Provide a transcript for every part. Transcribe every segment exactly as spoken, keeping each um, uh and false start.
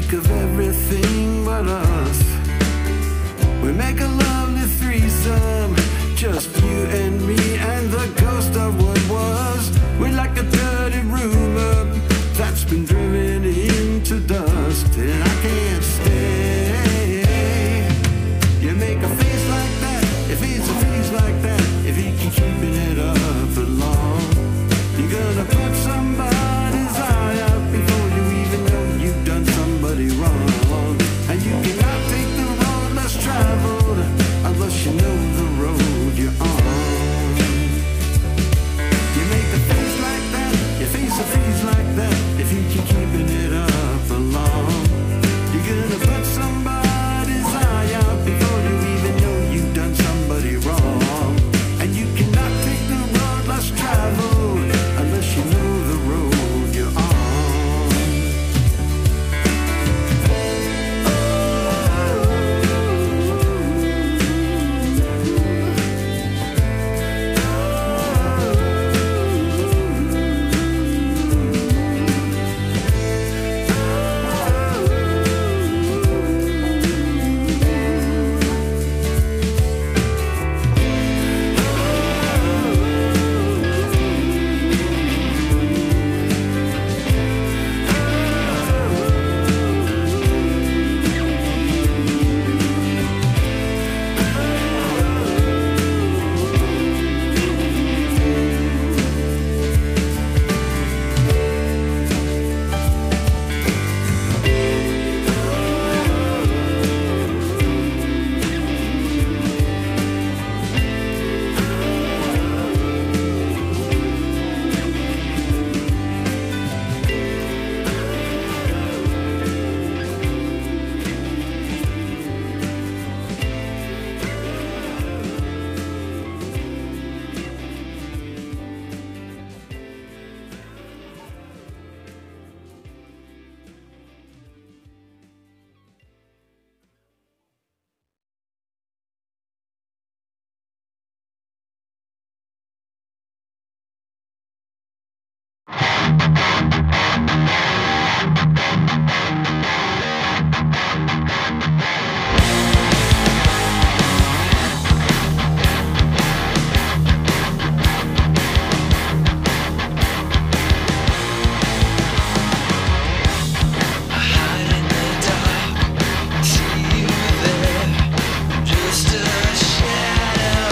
think of everything but us. We make a lovely threesome, just you and me and the ghost of what was. We're like a dirty rumor that's been driven into dust, and I can't stay. You make a face like that, if it's a face like that, if you keep keeping it up for long, you're gonna put somebody's eye out before you even know you've done somebody wrong. And you cannot take the road less traveled unless you know the road you're on. You make a face like that, you face a face like that, if you keep keeping it up for long, you're gonna put somebody's eye out before you even know you've done somebody wrong. And you cannot take the road less traveled unless you know the road you're on.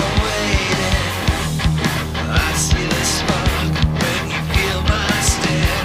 I see the spark when you feel my stare.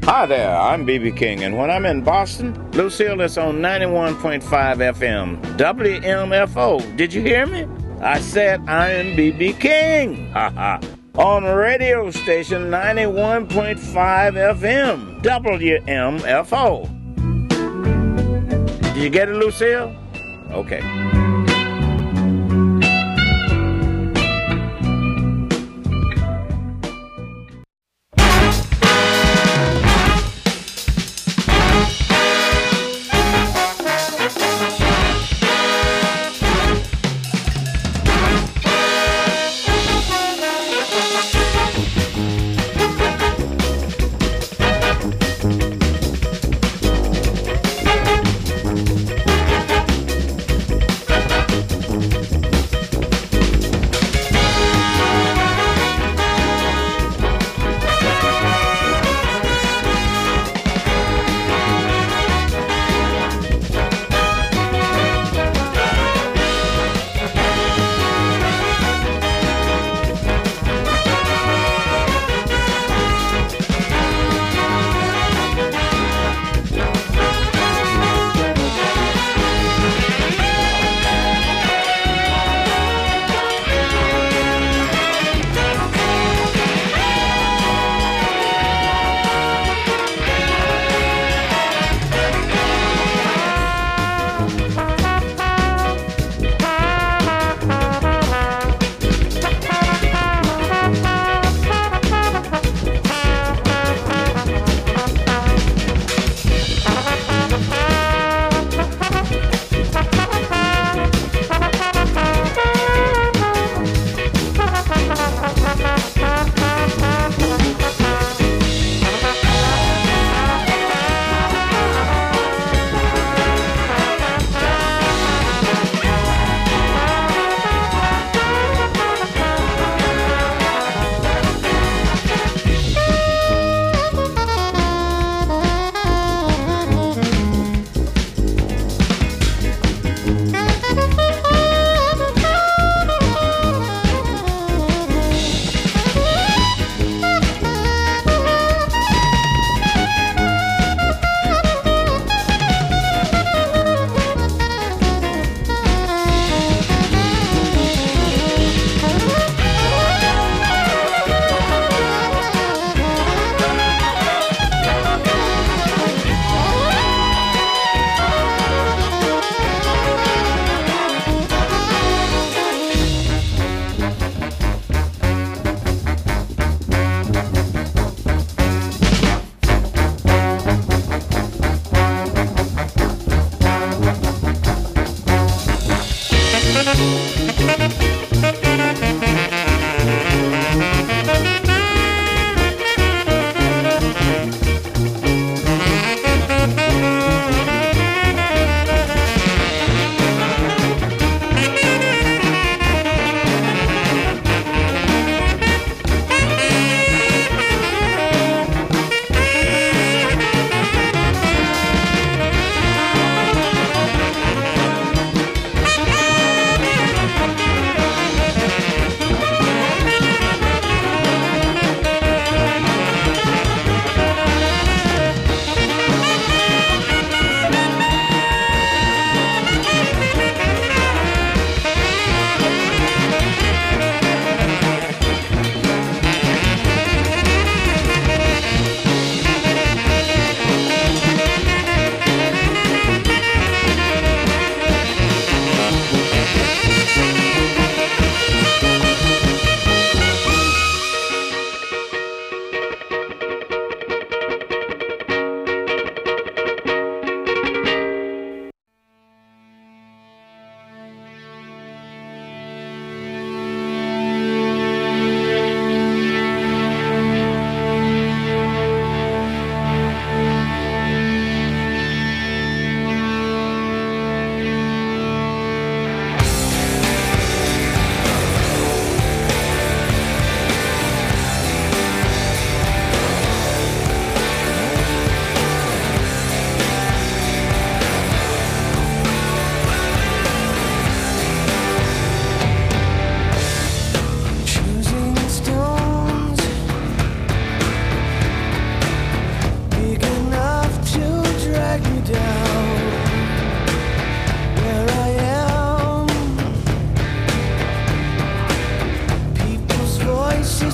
Hi there, I'm B B King, and when I'm in Boston, Lucille is on ninety-one point five F M, W M F O. Did you hear me? I said I'm B B King. Ha ha. On radio station ninety-one point five F M, W M F O. Did you get it, Lucille? Okay.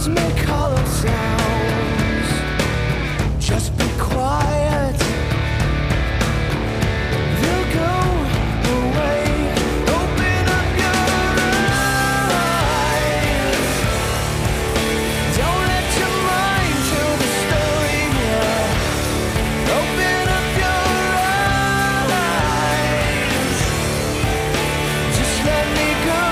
Just make hollow sounds. Just be quiet. They'll go away. Open up your eyes. Don't let your mind tell the story now. Open up your eyes. Just let me go.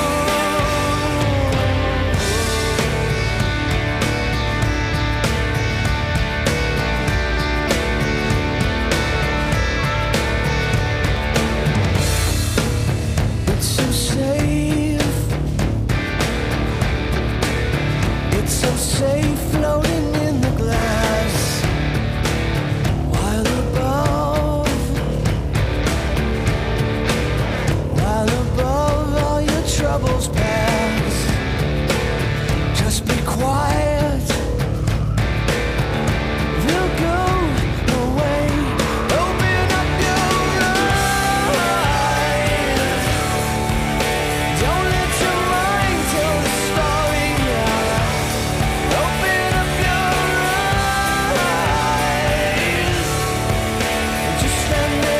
It's so safe. It's so safe floating in the glass. While above, while above all your troubles pass. Just be quiet. They'll go away. Open up your eyes. Don't let your mind tell the story now. Open up your eyes. Just let me.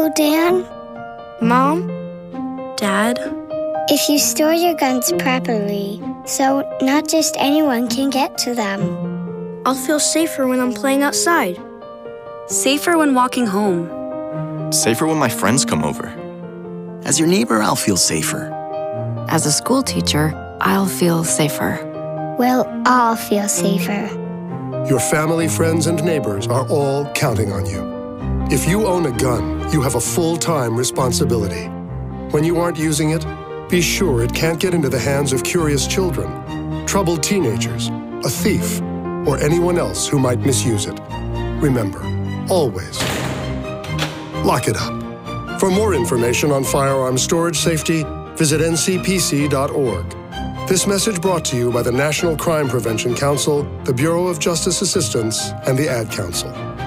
Uncle Dan? Mom? Dad? If you store your guns properly, so not just anyone can get to them, I'll feel safer when I'm playing outside. Safer when walking home. Safer when my friends come over. As your neighbor, I'll feel safer. As a school teacher, I'll feel safer. we'll all feel safer. Your family, friends, and neighbors are all counting on you. If you own a gun, you have a full-time responsibility. When you aren't using it, be sure it can't get into the hands of curious children, troubled teenagers, a thief, or anyone else who might misuse it. Remember, always, lock it up. For more information on firearm storage safety, visit N C P C dot org. This message brought to you by the National Crime Prevention Council, the Bureau of Justice Assistance, and the Ad Council.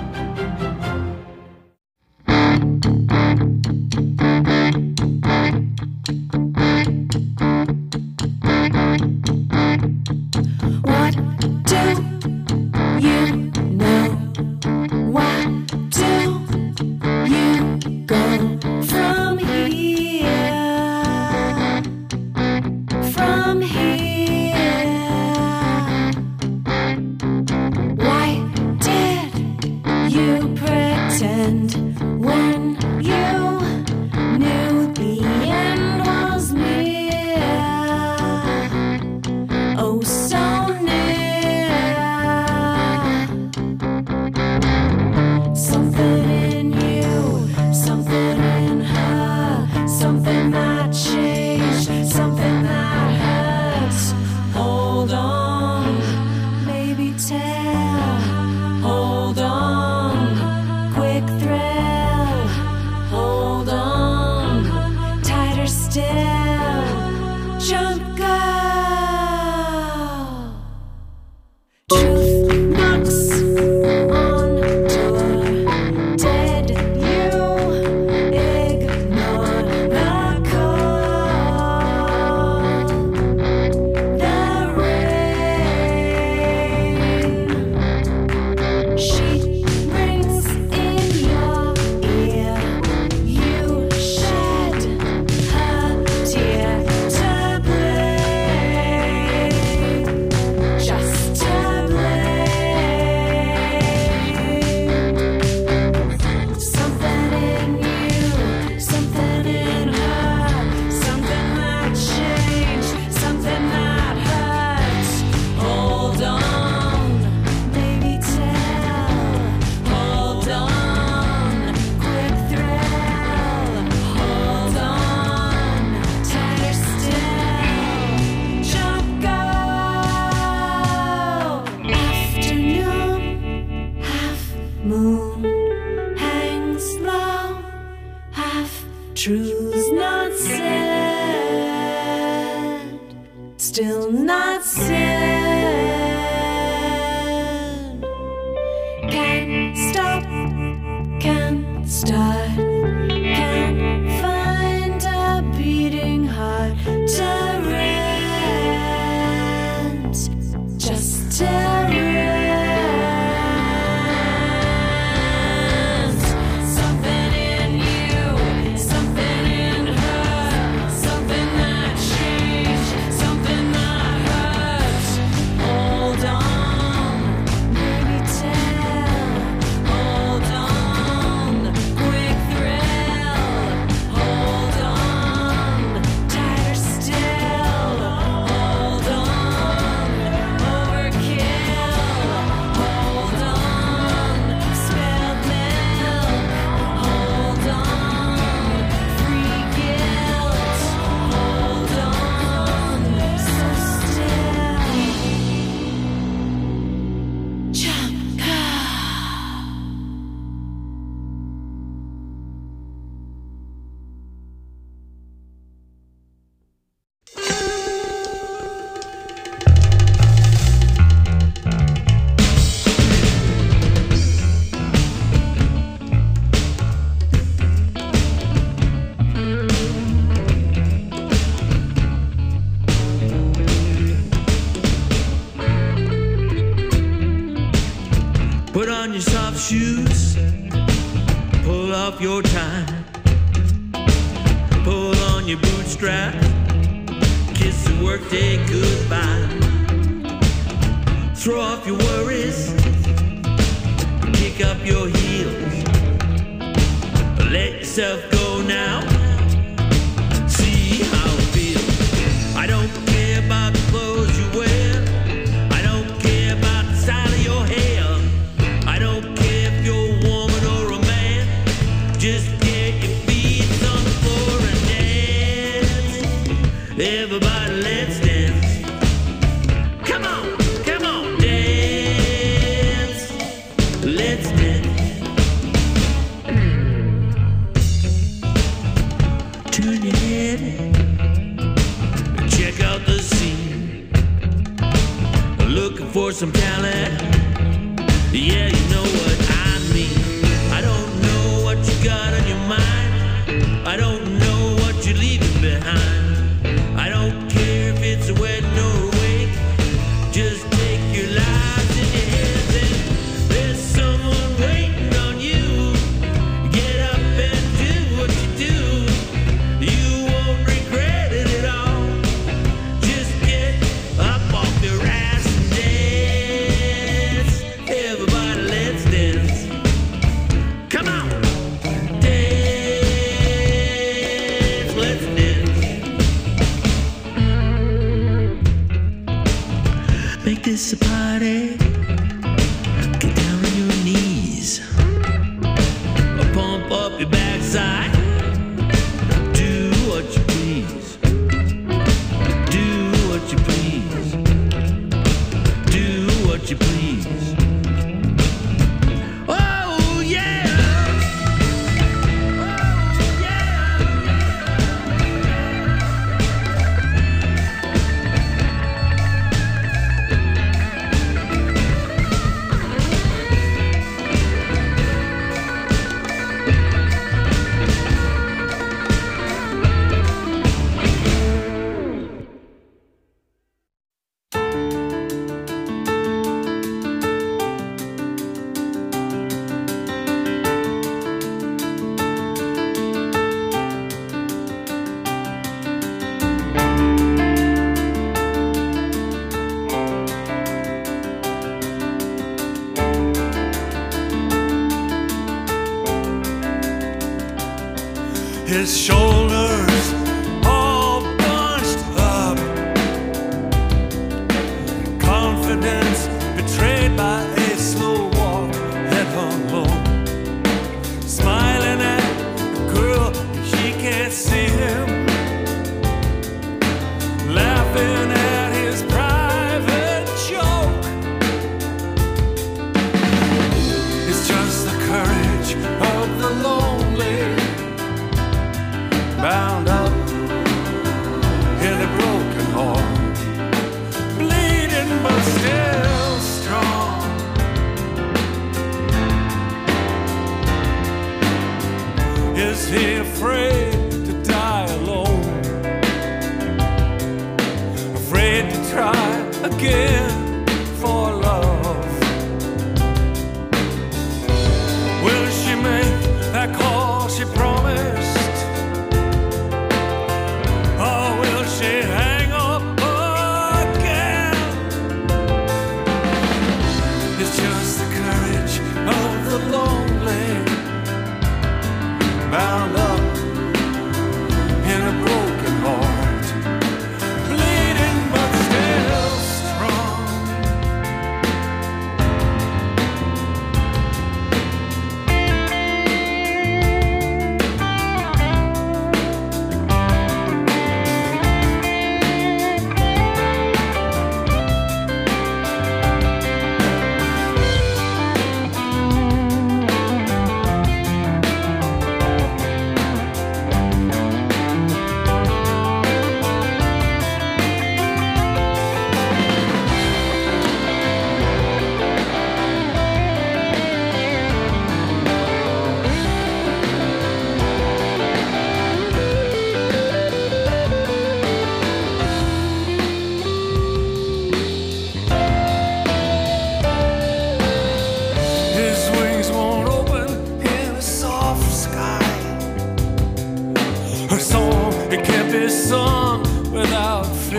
Truths not said, still not said. Can't stop, can't start, can't find a beating heart to rest, just to rest. Put on your soft shoes, pull up your tie. your bootstraps, kiss the workday goodbye. Throw off your worries, kick up your heels, let yourself go now, see how it feels. I don't care about the clothes you wear, I don't care about the style of your hair, I don't care if you're a woman or a man, just get your feet on the floor and dance. Everybody, let's dance. Come on, come on, dance. Let's dance. Turn your head, check out the scene. Looking for some talent, yeah, you know what I mean. I don't know what you got on your mind, I don't know what you're leaving behind. I don't care if it's a wedding or a wake, just take your lives in your hands and there's someone waiting on you. Get up and do what you do, you won't regret it at all. Just get up off your ass and dance. Everybody, let's dance. Come on, dance, let's dance. Make this a party. Get down on your knees, pump up your backside. Do what you please, do what you please, do what you please. Oh yeah, oh yeah. His shoulders all bunched up, confidence betrayed by a slow walk, head hung low, smiling at a girl she can't see him, laughing at his private joke. It's just the courage of the lonely, bound up in a broken heart, bleeding but still strong. Is he afraid to die alone? Afraid to try again for love? Will she make that call she promised? Or will she hang up again? It's just the courage of the lonely, bound up in a broken heart, bleeding but still strong.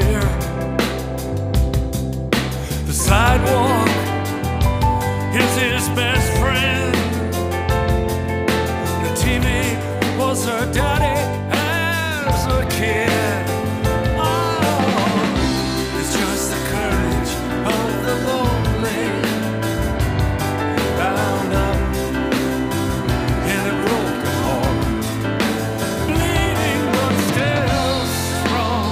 clear. The sidewalk is his best friend. The T V was her daddy as a kid. Oh, it's just the courage of the lonely, bound up in a broken heart, bleeding but still strong.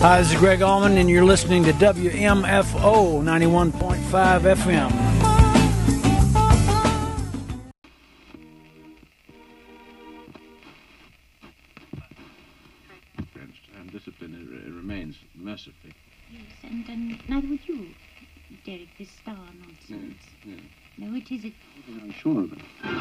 Hi, this is Greg Allman, and you're listening to W M F O ninety-one point five F M. And discipline it, it remains mercifully. Yes, and, and neither would you, Derek, this star nonsense. Yeah, yeah. No, it isn't. I'm sure of it.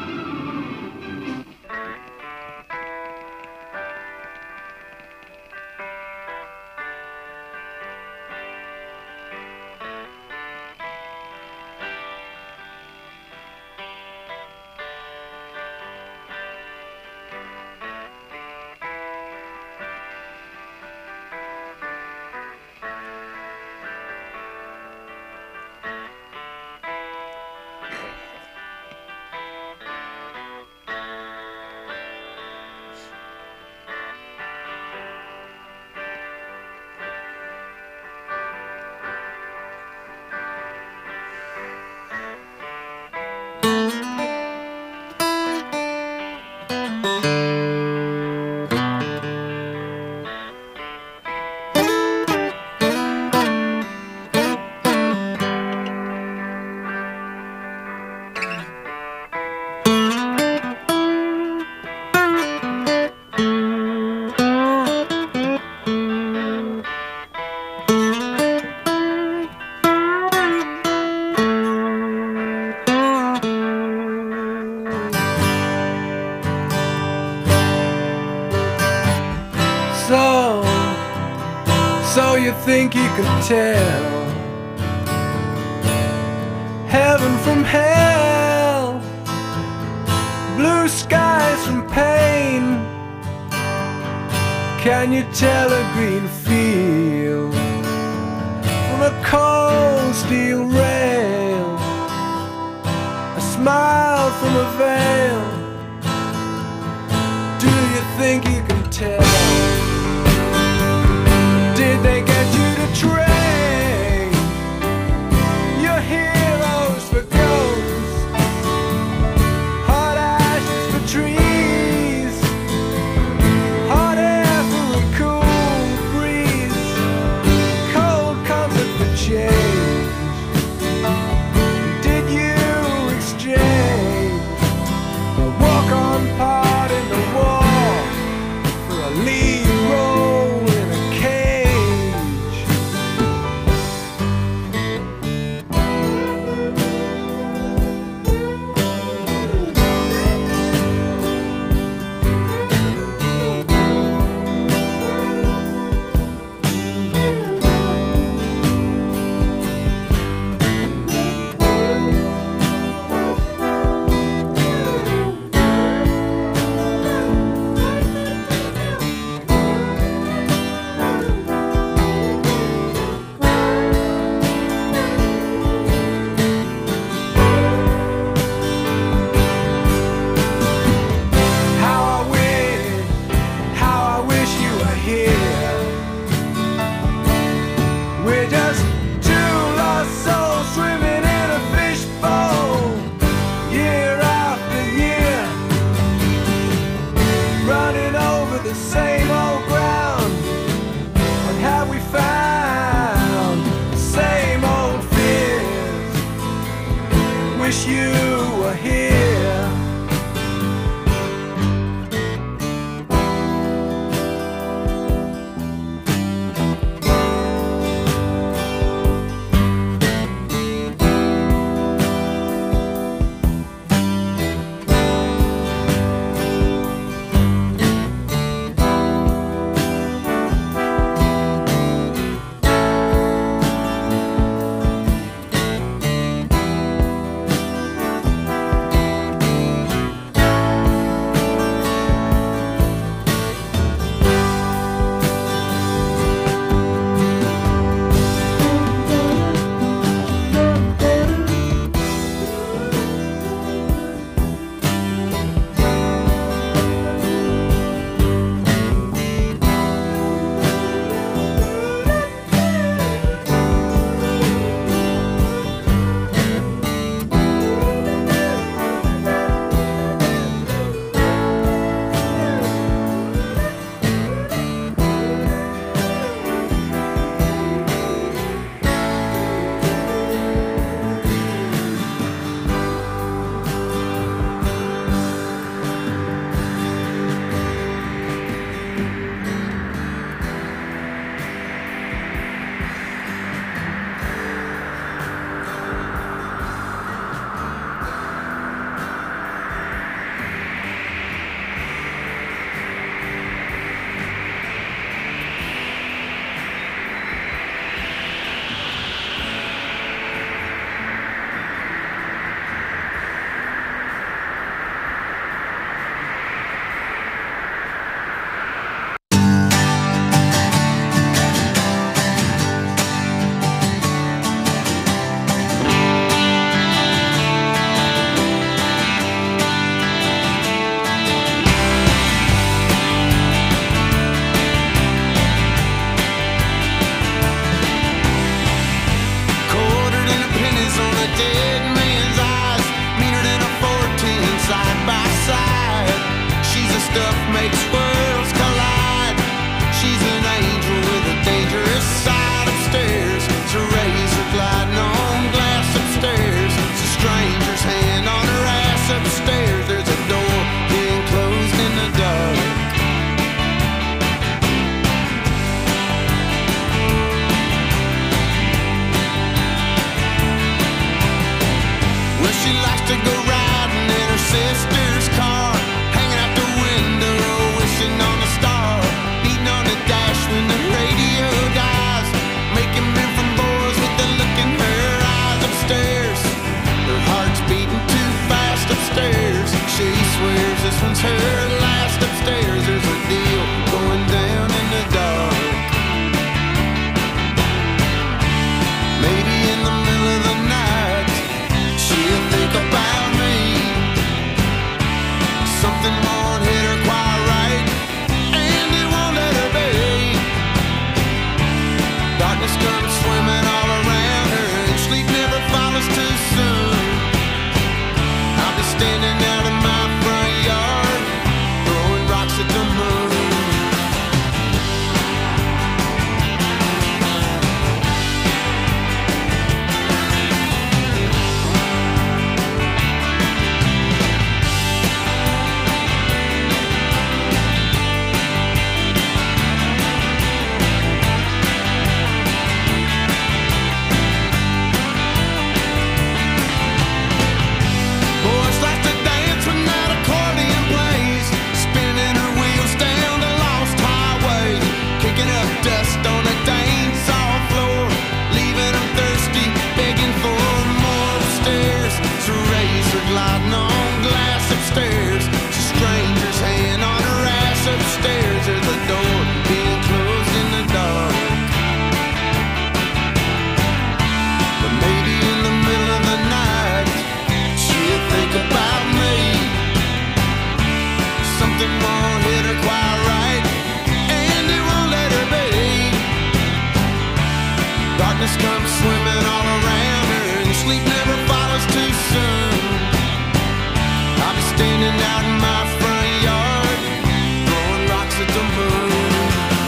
Think you can tell heaven from hell, blue skies from pain? Can you tell a green field from a cold steel rail, a smile from a veil? Do you think you can tell? Did they get you to train your heroes for ghosts, hot ashes for trees, hot air for a cool breeze, cold comfort for change? Did you exchange frightens her. Last upstairs, there's a deal going down in the dark. Maybe in the middle of the night, she'll think about me. Something won't hit her quite right, and it won't let her be. Darkness comes swimming all around her, and sleep never follows too soon. I'll be standing out in my front yard, throwing rocks at the moon. Boys like to dance when that accordion plays, spinning her wheels down the lost highway, kicking up dust on the dance hall floor, leaving them thirsty, begging for more upstairs. It's a razor gliding on glass upstairs. It's a stranger's hand on her ass upstairs. There's the door being closed in the dark. But maybe in the middle of the night, she'll think about me. Something won't hit her quite right, and it won't let her be. Darkness comes swimming all around her, and sleep never follows too soon. I'll be standing out in my front yard, throwing rocks at the moon.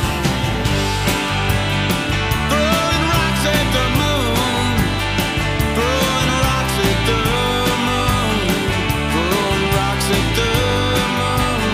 Throwing rocks at the moon. Throwing rocks at the moon. Throwing rocks at the moon.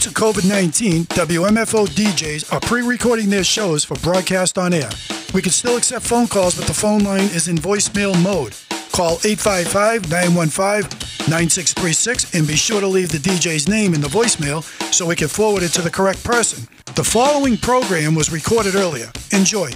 to COVID nineteen, W M F O D Js are pre-recording their shows for broadcast on air. We can still accept phone calls, but the phone line is in voicemail mode. Call eight five five, nine one five, nine six three six and be sure to leave the D J's name in the voicemail so we can forward it to the correct person. The following program was recorded earlier. Enjoy.